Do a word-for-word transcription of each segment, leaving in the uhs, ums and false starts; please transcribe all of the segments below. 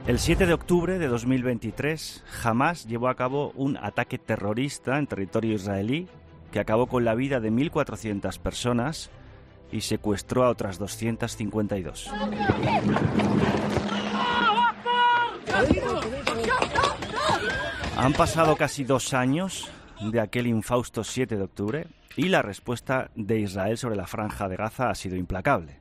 El siete de octubre de dos mil veintitrés, Hamás llevó a cabo un ataque terrorista en territorio israelí que acabó con la vida de mil cuatrocientas personas y secuestró a otras doscientas cincuenta y dos. Han pasado casi dos años de aquel infausto siete de octubre y la respuesta de Israel sobre la Franja de Gaza ha sido implacable.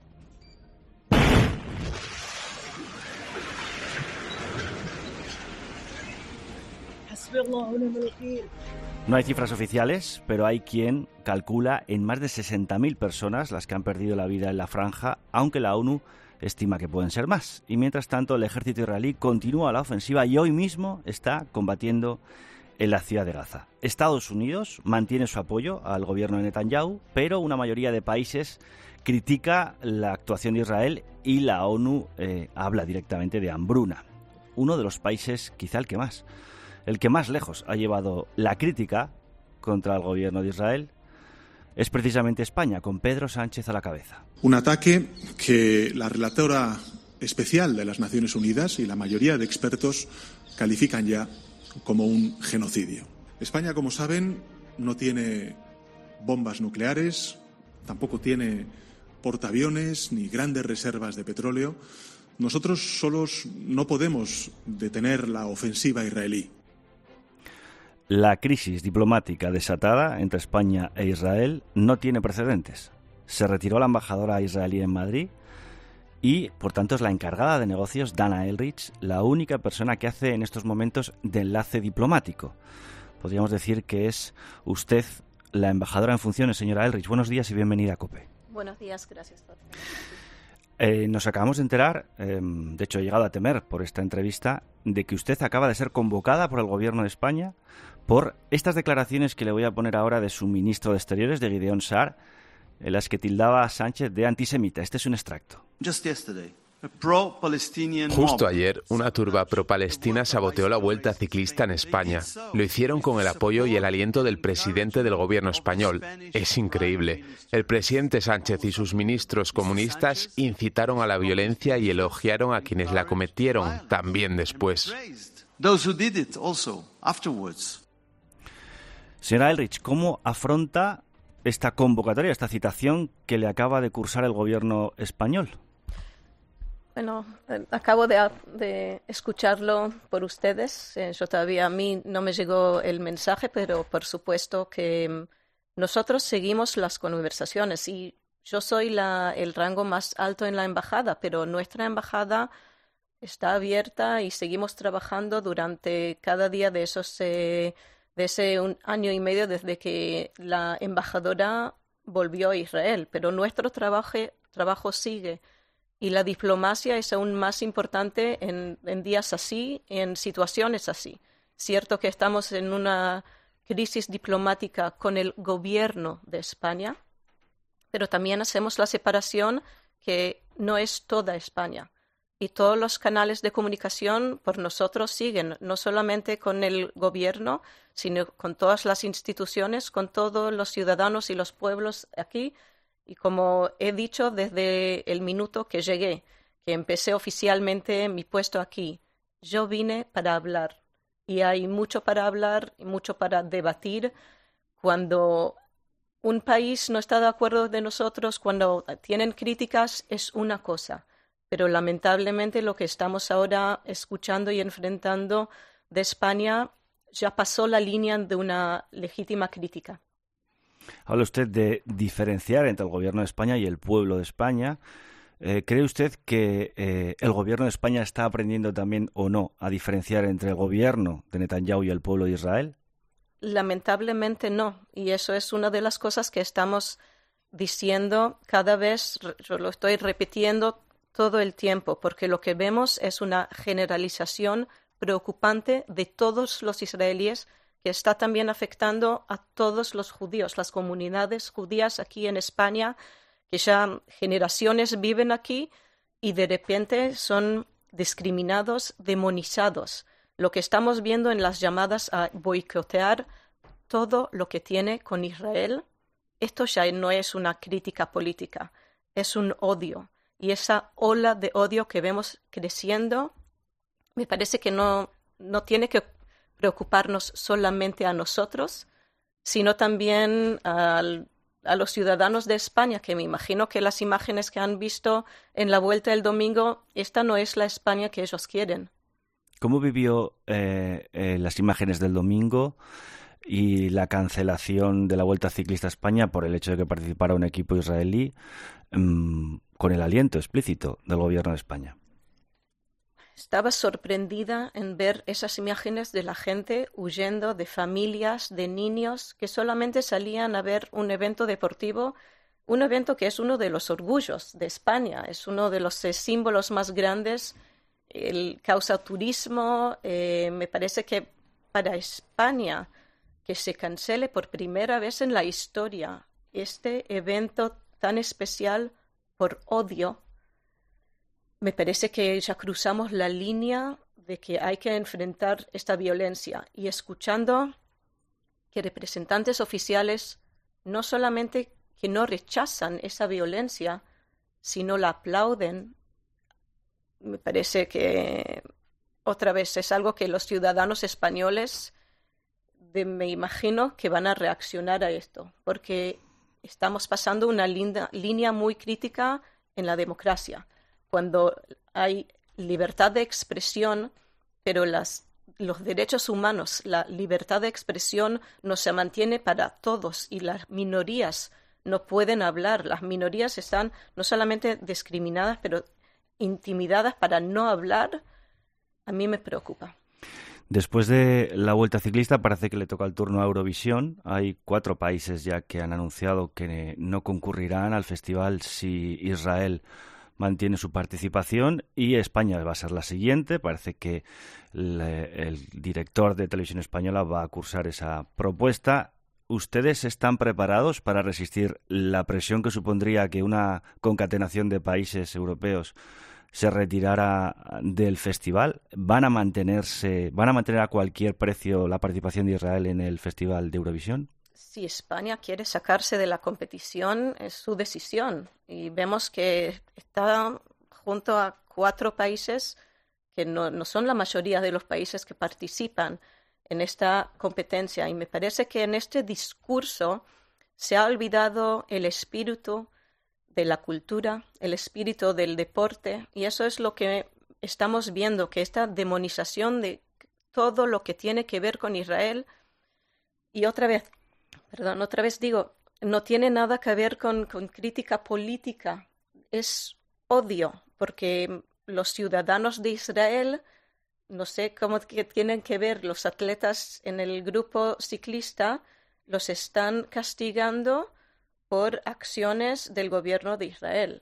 No hay cifras oficiales, pero hay quien calcula en más de sesenta mil personas las que han perdido la vida en la franja, aunque la ONU estima que pueden ser más. Y mientras tanto, el ejército israelí continúa la ofensiva y hoy mismo está combatiendo en la ciudad de Gaza. Estados Unidos mantiene su apoyo al gobierno de Netanyahu, pero una mayoría de países critica la actuación de Israel y la ONU eh, habla directamente de hambruna. Uno de los países, quizá el que más, el que más lejos ha llevado la crítica contra el gobierno de Israel es precisamente España, con Pedro Sánchez a la cabeza. Un ataque que la relatora especial de las Naciones Unidas y la mayoría de expertos califican ya como un genocidio. España, como saben, no tiene bombas nucleares, tampoco tiene portaaviones ni grandes reservas de petróleo. Nosotros solos no podemos detener la ofensiva israelí. La crisis diplomática desatada entre España e Israel no tiene precedentes. Se retiró la embajadora israelí en Madrid y, por tanto, es la encargada de negocios, Dana Elrich, la única persona que hace en estos momentos de enlace diplomático. Podríamos decir que es usted la embajadora en funciones, señora Elrich. Buenos días y bienvenida a COPE. Buenos días, gracias por tenerme aquí. Eh, nos acabamos de enterar, eh, de hecho he llegado a temer por esta entrevista, de que usted acaba de ser convocada por el gobierno de España por estas declaraciones que le voy a poner ahora de su ministro de Exteriores, de Gideon Saar, en las que tildaba a Sánchez de antisemita. Este es un extracto. Justo ayer, una turba pro-palestina saboteó la Vuelta Ciclista en España. Lo hicieron con el apoyo y el aliento del presidente del gobierno español. Es increíble. El presidente Sánchez y sus ministros comunistas incitaron a la violencia y elogiaron a quienes la cometieron también después. Señora Elrich, ¿cómo afronta esta convocatoria, esta citación que le acaba de cursar el gobierno español? Bueno, eh, acabo de, de escucharlo por ustedes. Eh, yo todavía a mí no me llegó el mensaje, pero por supuesto que mm, nosotros seguimos las conversaciones y yo soy la, el rango más alto en la embajada, pero nuestra embajada está abierta y seguimos trabajando durante cada día de esos eh, de ese un año y medio desde que la embajadora volvió a Israel. Pero nuestro trabajo, trabajo sigue. Y la diplomacia es aún más importante en, en días así, en situaciones así. Cierto que estamos en una crisis diplomática con el gobierno de España, pero también hacemos la separación que no es toda España. Y todos los canales de comunicación por nosotros siguen, no solamente con el gobierno, sino con todas las instituciones, con todos los ciudadanos y los pueblos aquí. Y como he dicho desde el minuto que llegué, que empecé oficialmente mi puesto aquí, yo vine para hablar. Y hay mucho para hablar y mucho para debatir. Cuando un país no está de acuerdo de nosotros, cuando tienen críticas, es una cosa. Pero lamentablemente lo que estamos ahora escuchando y enfrentando de España ya pasó la línea de una legítima crítica. Habla usted de diferenciar entre el gobierno de España y el pueblo de España. Eh, ¿Cree usted que eh, el gobierno de España está aprendiendo también o no a diferenciar entre el gobierno de Netanyahu y el pueblo de Israel? Lamentablemente no. Y eso es una de las cosas que estamos diciendo cada vez, yo lo estoy repitiendo todo el tiempo, porque lo que vemos es una generalización preocupante de todos los israelíes que está también afectando a todos los judíos, las comunidades judías aquí en España, que ya generaciones viven aquí y de repente son discriminados, demonizados. Lo que estamos viendo en las llamadas a boicotear todo lo que tiene con Israel, esto ya no es una crítica política, es un odio. Y esa ola de odio que vemos creciendo me parece que no, no tiene que preocuparnos solamente a nosotros, sino también al, a los ciudadanos de España, que me imagino que las imágenes que han visto en la vuelta del domingo, esta no es la España que ellos quieren. ¿Cómo vivió eh, eh, las imágenes del domingo y la cancelación de la Vuelta Ciclista a España por el hecho de que participara un equipo israelí mmm, con el aliento explícito del gobierno de España? Estaba sorprendida en ver esas imágenes de la gente huyendo, de familias, de niños que solamente salían a ver un evento deportivo, un evento que es uno de los orgullos de España, es uno de los eh, símbolos más grandes, el causa turismo. Eh, me parece que para España que se cancele por primera vez en la historia este evento tan especial por odio, me parece que ya cruzamos la línea de que hay que enfrentar esta violencia. Y escuchando que representantes oficiales no solamente que no rechazan esa violencia, sino la aplauden, me parece que otra vez es algo que los ciudadanos españoles de, me imagino que van a reaccionar a esto, porque estamos pasando una linda, línea muy crítica en la democracia. Cuando hay libertad de expresión, pero las, los derechos humanos, la libertad de expresión no se mantiene para todos y las minorías no pueden hablar. Las minorías están no solamente discriminadas, pero intimidadas para no hablar. A mí me preocupa. Después de la Vuelta Ciclista parece que le toca el turno a Eurovisión. Hay cuatro países ya que han anunciado que no concurrirán al festival si Israel mantiene su participación, y España va a ser la siguiente. Parece que el, el director de Televisión Española va a cursar esa propuesta. ¿Ustedes están preparados para resistir la presión que supondría que una concatenación de países europeos se retirara del festival? ¿Van a mantenerse, van a mantener a cualquier precio la participación de Israel en el Festival de Eurovisión? Si España quiere sacarse de la competición, es su decisión. Y vemos que está junto a cuatro países que no, no son la mayoría de los países que participan en esta competencia. Y me parece que en este discurso se ha olvidado el espíritu de la cultura, el espíritu del deporte. Y eso es lo que estamos viendo, que esta demonización de todo lo que tiene que ver con Israel. Y otra vez, Perdón, otra vez digo, no tiene nada que ver con, con crítica política, es odio, porque los ciudadanos de Israel, no sé cómo que tienen que ver los atletas en el grupo ciclista, los están castigando por acciones del gobierno de Israel.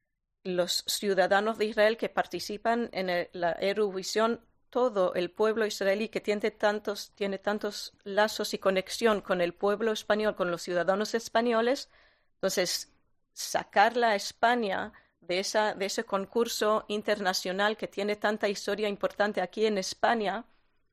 Los ciudadanos de Israel que participan en el, la Eurovisión, todo el pueblo israelí que tiene tantos, tiene tantos lazos y conexión con el pueblo español, con los ciudadanos españoles, entonces sacarla a España de, esa, de ese concurso internacional que tiene tanta historia importante aquí en España,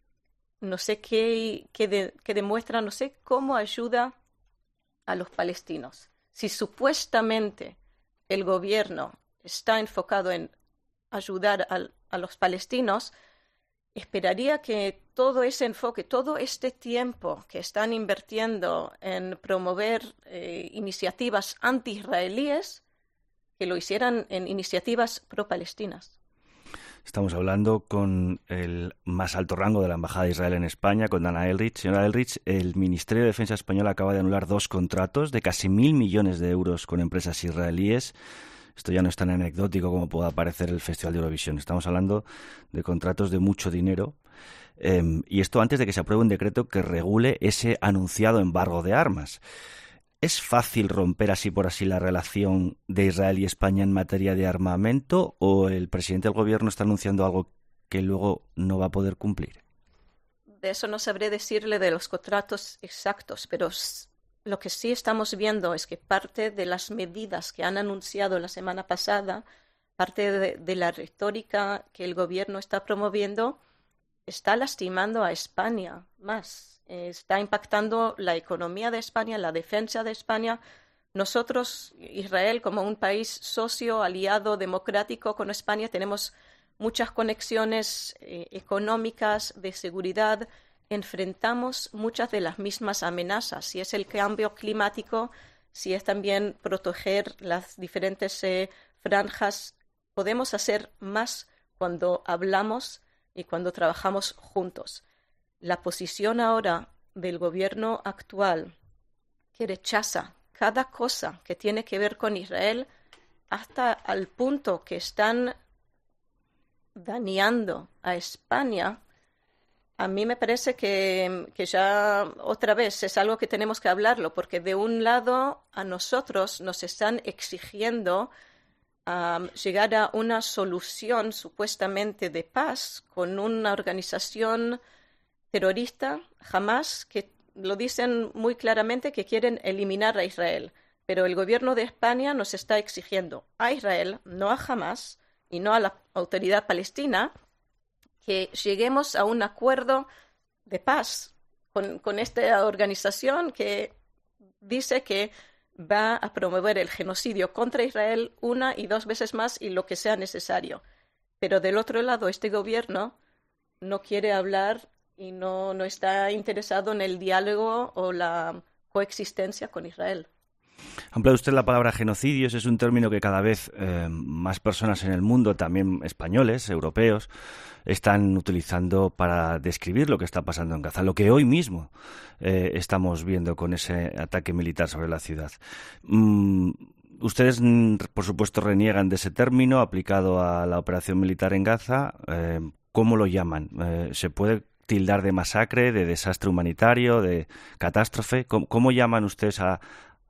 no sé qué, qué, de, qué demuestra, no sé cómo ayuda a los palestinos. Si supuestamente el gobierno está enfocado en ayudar a, a los palestinos, esperaría que todo ese enfoque, todo este tiempo que están invirtiendo en promover eh, iniciativas anti-israelíes, que lo hicieran en iniciativas pro-palestinas. Estamos hablando con el más alto rango de la Embajada de Israel en España, con Dana Elrich. Señora Elrich, el Ministerio de Defensa español acaba de anular dos contratos de casi mil millones de euros con empresas israelíes. Esto ya no es tan anecdótico como pueda parecer el Festival de Eurovisión. Estamos hablando de contratos de mucho dinero. Eh, y esto antes de que se apruebe un decreto que regule ese anunciado embargo de armas. ¿Es fácil romper así por así la relación de Israel y España en materia de armamento, o el presidente del gobierno está anunciando algo que luego no va a poder cumplir? De eso no sabré decirle de los contratos exactos, pero lo que sí estamos viendo es que parte de las medidas que han anunciado la semana pasada, parte de, de la retórica que el gobierno está promoviendo, está lastimando a España más. Eh, está impactando la economía de España, la defensa de España. Nosotros, Israel, como un país socio, aliado, democrático con España, tenemos muchas conexiones eh, económicas, de seguridad, enfrentamos muchas de las mismas amenazas. Si es el cambio climático, si es también proteger las diferentes eh, franjas, podemos hacer más cuando hablamos y cuando trabajamos juntos. La posición ahora del gobierno actual, que rechaza cada cosa que tiene que ver con Israel, hasta al punto que están dañando a España, a mí me parece que, que ya otra vez es algo que tenemos que hablarlo, porque de un lado a nosotros nos están exigiendo um, llegar a una solución supuestamente de paz con una organización terrorista, Hamas, que lo dicen muy claramente que quieren eliminar a Israel. Pero el gobierno de España nos está exigiendo a Israel, no a Hamas y no a la autoridad palestina, que lleguemos a un acuerdo de paz con, con esta organización que dice que va a promover el genocidio contra Israel una y dos veces más y lo que sea necesario. Pero del otro lado, este gobierno no quiere hablar y no, no está interesado en el diálogo o la coexistencia con Israel. Ha empleado usted la palabra genocidios, es un término que cada vez eh, más personas en el mundo, también españoles, europeos, están utilizando para describir lo que está pasando en Gaza, lo que hoy mismo eh, estamos viendo con ese ataque militar sobre la ciudad. Mm, ustedes, por supuesto, reniegan de ese término aplicado a la operación militar en Gaza. Eh, ¿Cómo lo llaman? Eh, ¿Se puede tildar de masacre, de desastre humanitario, de catástrofe? ¿Cómo, cómo llaman ustedes a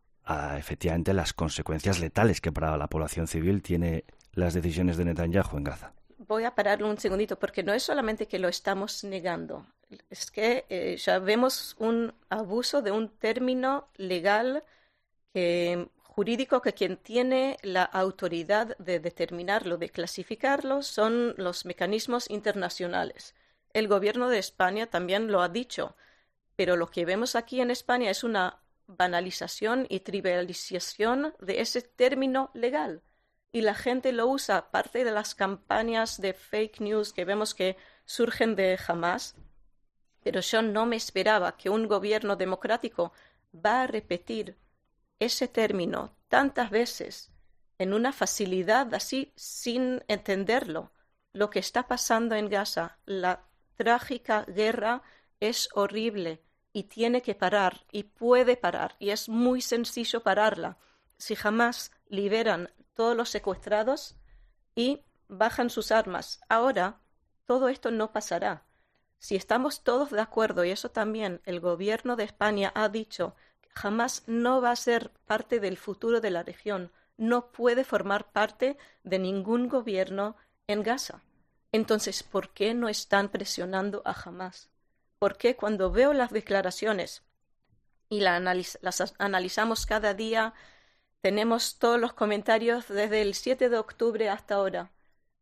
a efectivamente las consecuencias letales que para la población civil tiene las decisiones de Netanyahu en Gaza? Voy a parar un segundito, porque no es solamente que lo estamos negando, es que eh, ya vemos un abuso de un término legal que, jurídico que quien tiene la autoridad de determinarlo, de clasificarlo, son los mecanismos internacionales. El gobierno de España también lo ha dicho, pero lo que vemos aquí en España es una banalización y trivialización de ese término legal. Y la gente lo usa, parte de las campañas de fake news que vemos que surgen de Hamas. Pero yo no me esperaba que un gobierno democrático va a repetir ese término tantas veces en una facilidad así sin entenderlo. Lo que está pasando en Gaza, la trágica guerra, es horrible. Y tiene que parar, y puede parar, y es muy sencillo pararla. Si jamás liberan todos los secuestrados y bajan sus armas. Ahora, todo esto no pasará. Si estamos todos de acuerdo, y eso también el gobierno de España ha dicho, jamás no va a ser parte del futuro de la región, no puede formar parte de ningún gobierno en Gaza. Entonces, ¿por qué no están presionando a Hamas? Porque cuando veo las declaraciones y la analiz- las analizamos cada día, tenemos todos los comentarios desde el siete de octubre hasta ahora.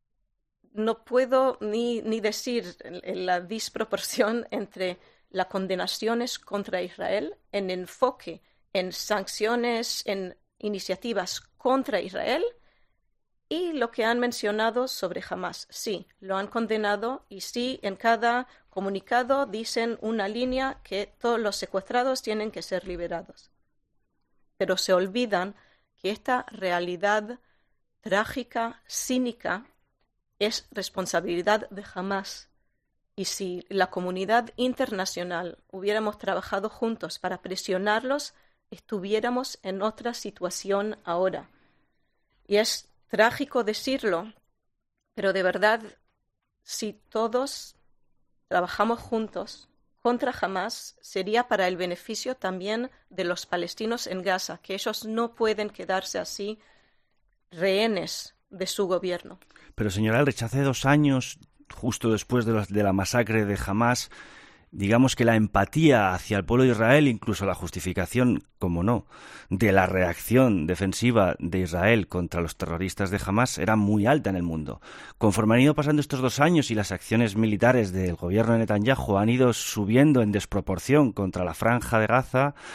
No puedo ni, ni decir la disproporción entre las condenaciones contra Israel, en enfoque, en sanciones, en iniciativas contra Israel, y lo que han mencionado sobre Hamas. Sí, lo han condenado y sí, en cada comunicado dicen una línea que todos los secuestrados tienen que ser liberados. Pero se olvidan que esta realidad trágica, cínica, es responsabilidad de Hamas. Y si la comunidad internacional hubiéramos trabajado juntos para presionarlos, estuviéramos en otra situación ahora. Y es trágico decirlo, pero de verdad, si todos trabajamos juntos contra Hamas, sería para el beneficio también de los palestinos en Gaza, que ellos no pueden quedarse así rehenes de su gobierno. Pero señora Elrich, hace dos años, justo después de la, de la masacre de Hamas, digamos que la empatía hacia el pueblo de Israel, incluso la justificación, como no, de la reacción defensiva de Israel contra los terroristas de Hamas era muy alta en el mundo. Conforme han ido pasando estos dos años y las acciones militares del gobierno de Netanyahu han ido subiendo en desproporción contra la franja de Gaza,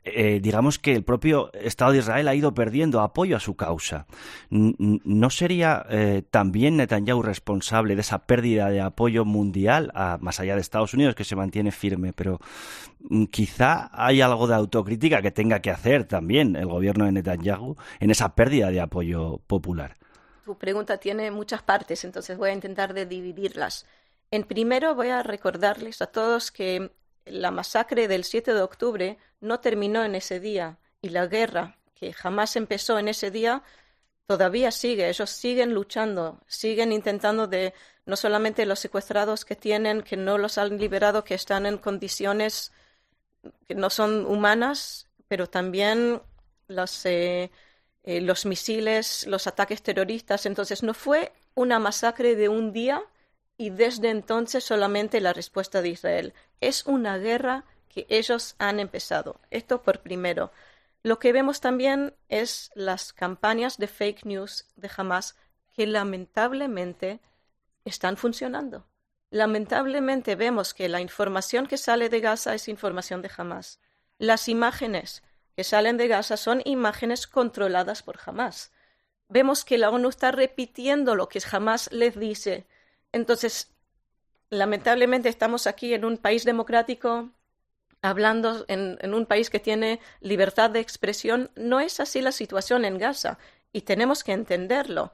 eh, digamos que el propio Estado de Israel ha ido perdiendo apoyo a su causa. ¿No sería eh, también Netanyahu responsable de esa pérdida de apoyo mundial, a, más allá de Estados Unidos, que se mantiene firme? Pero mm, quizá hay algo de autocrítica que tenga que hacer también el gobierno de Netanyahu en esa pérdida de apoyo popular. Tu pregunta tiene muchas partes, entonces voy a intentar de dividirlas. En primero voy a recordarles a todos que la masacre del siete de octubre no terminó en ese día y la guerra que jamás empezó en ese día todavía sigue. Ellos siguen luchando, siguen intentando de no solamente los secuestrados que tienen, que no los han liberado, que están en condiciones que no son humanas, pero también los, eh, eh, los misiles, los ataques terroristas. Entonces no fue una masacre de un día y desde entonces solamente la respuesta de Israel. Es una guerra que ellos han empezado. Esto por primero. Lo que vemos también es las campañas de fake news de Hamas que lamentablemente están funcionando. Lamentablemente vemos que la información que sale de Gaza es información de Hamas. Las imágenes que salen de Gaza son imágenes controladas por Hamas. Vemos que la ONU está repitiendo lo que Hamas les dice. Entonces, lamentablemente estamos aquí en un país democrático, hablando en, en un país que tiene libertad de expresión. No es así la situación en Gaza y tenemos que entenderlo.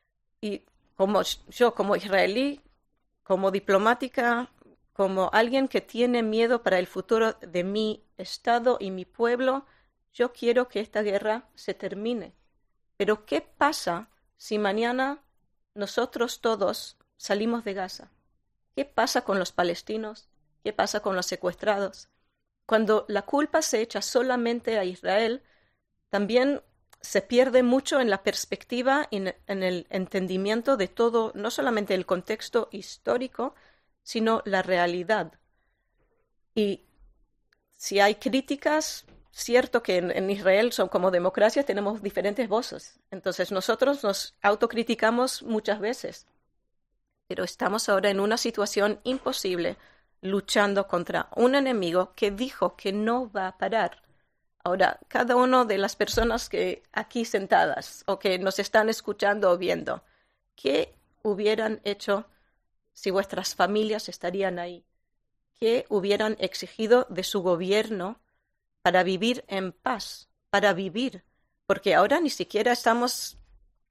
Y como yo, como israelí, como diplomática, como alguien que tiene miedo para el futuro de mi estado y mi pueblo, yo quiero que esta guerra se termine. Pero ¿qué pasa si mañana nosotros todos salimos de Gaza? ¿Qué pasa con los palestinos? ¿Qué pasa con los secuestrados? Cuando la culpa se echa solamente a Israel, también se pierde mucho en la perspectiva y en el entendimiento de todo, no solamente el contexto histórico, sino la realidad. Y si hay críticas, cierto que en, en Israel, son como democracia, tenemos diferentes voces. Entonces nosotros nos autocriticamos muchas veces. Pero estamos ahora en una situación imposible, luchando contra un enemigo que dijo que no va a parar. Ahora, cada una de las personas que aquí sentadas o que nos están escuchando o viendo, ¿qué hubieran hecho si vuestras familias estarían ahí? ¿Qué hubieran exigido de su gobierno para vivir en paz, para vivir? Porque ahora ni siquiera estamos,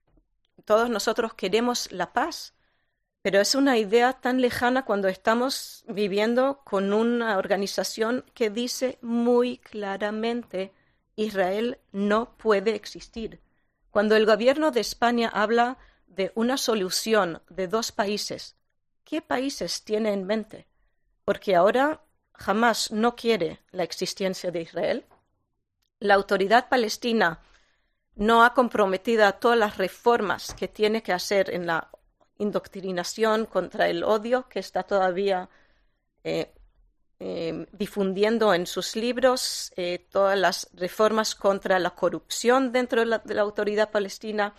todos nosotros queremos la paz. Pero es una idea tan lejana cuando estamos viviendo con una organización que dice muy claramente Israel no puede existir. Cuando el gobierno de España habla de una solución de dos países, ¿qué países tiene en mente? Porque ahora Hamas no quiere la existencia de Israel. La autoridad palestina no ha comprometido todas las reformas que tiene que hacer en la indoctrinación contra el odio que está todavía eh, eh, difundiendo en sus libros, eh, todas las reformas contra la corrupción dentro de la, de la autoridad palestina.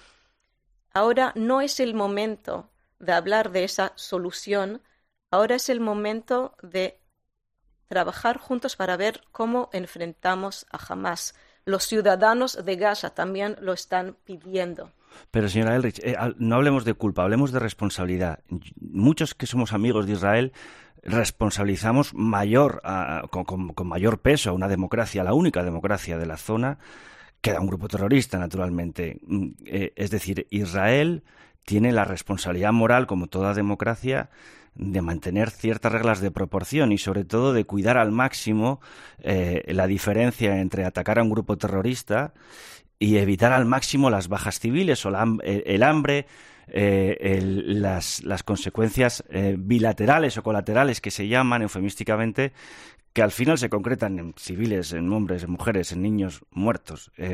Ahora no es el momento de hablar de esa solución, ahora es el momento de trabajar juntos para ver cómo enfrentamos a Hamas. Los ciudadanos de Gaza también lo están pidiendo. Pero, señora Eldridge, eh, no hablemos de culpa, hablemos de responsabilidad. Muchos que somos amigos de Israel responsabilizamos mayor, a, con, con, con mayor peso a una democracia, la única democracia de la zona, que a un grupo terrorista, naturalmente. Eh, es decir, Israel tiene la responsabilidad moral, como toda democracia, de mantener ciertas reglas de proporción y sobre todo de cuidar al máximo eh, la diferencia entre atacar a un grupo terrorista y evitar al máximo las bajas civiles o la, el hambre, eh, el, las, las consecuencias eh, bilaterales o colaterales que se llaman eufemísticamente, que al final se concretan en civiles, en hombres, en mujeres, en niños muertos. Eh,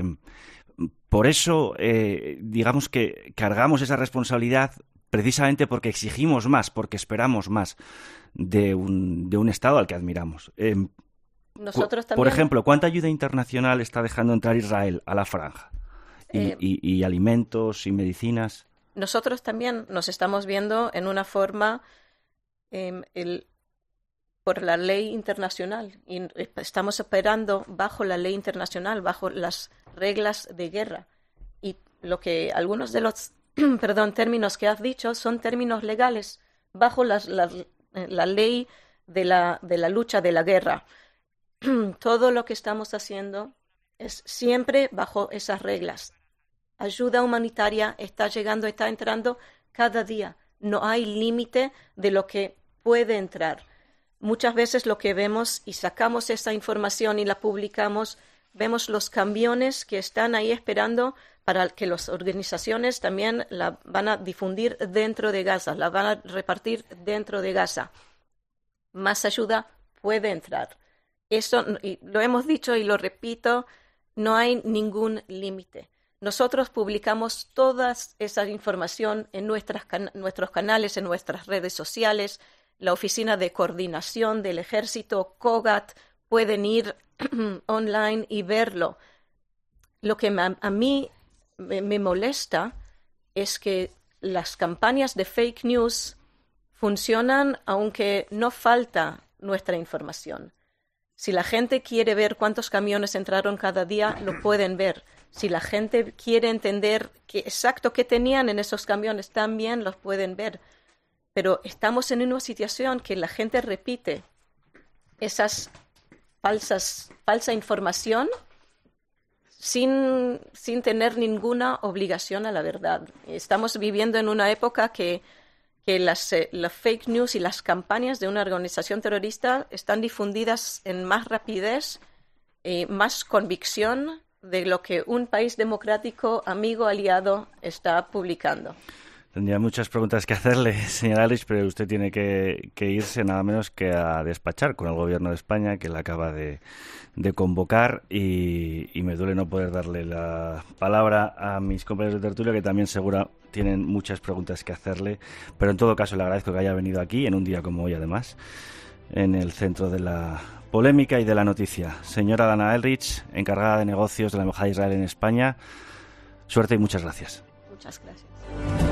por eso, eh, digamos que cargamos esa responsabilidad precisamente porque exigimos más, porque esperamos más de un, de un Estado al que admiramos. Eh, Nosotros también... Por ejemplo, ¿cuánta ayuda internacional está dejando entrar Israel a la franja? Y, Eh, y, y alimentos y medicinas. Nosotros también nos estamos viendo en una forma, eh, el, por la ley internacional y estamos operando bajo la ley internacional, bajo las reglas de guerra. Y lo que algunos de los perdón, términos que has dicho son términos legales bajo las, la, la ley de la, de la lucha de la guerra. Todo lo que estamos haciendo es siempre bajo esas reglas. Ayuda humanitaria está llegando, está entrando cada día. No hay límite de lo que puede entrar. Muchas veces lo que vemos y sacamos esa información y la publicamos, vemos los camiones que están ahí esperando para que las organizaciones también la van a difundir dentro de Gaza, la van a repartir dentro de Gaza. Más ayuda puede entrar. Eso, y lo hemos dicho y lo repito, no hay ningún límite. Nosotros publicamos toda esa información en nuestras can- nuestros canales, en nuestras redes sociales. La Oficina de Coordinación del Ejército, COGAT, pueden ir online y verlo. Lo que me, a mí me, me molesta es que las campañas de fake news funcionan aunque no falta nuestra información. Si la gente quiere ver cuántos camiones entraron cada día, lo pueden ver. Si la gente quiere entender qué exacto qué tenían en esos camiones, también los pueden ver. Pero estamos en una situación que la gente repite esas falsas, falsa información sin, sin tener ninguna obligación a la verdad. Estamos viviendo en una época que, que las, eh, las fake news y las campañas de una organización terrorista están difundidas en más rapidez y más convicción de lo que un país democrático, amigo, aliado, está publicando. Tendría muchas preguntas que hacerle, señora Ehrlich, pero usted tiene que, que irse nada menos que a despachar con el Gobierno de España, que la acaba de, de convocar, y, y me duele no poder darle la palabra a mis compañeros de tertulia, que también seguro tienen muchas preguntas que hacerle, pero en todo caso le agradezco que haya venido aquí, en un día como hoy además, en el centro de la polémica y de la noticia. Señora Dana Ehrlich, encargada de negocios de la Embajada de Israel en España, suerte y muchas gracias. Muchas gracias.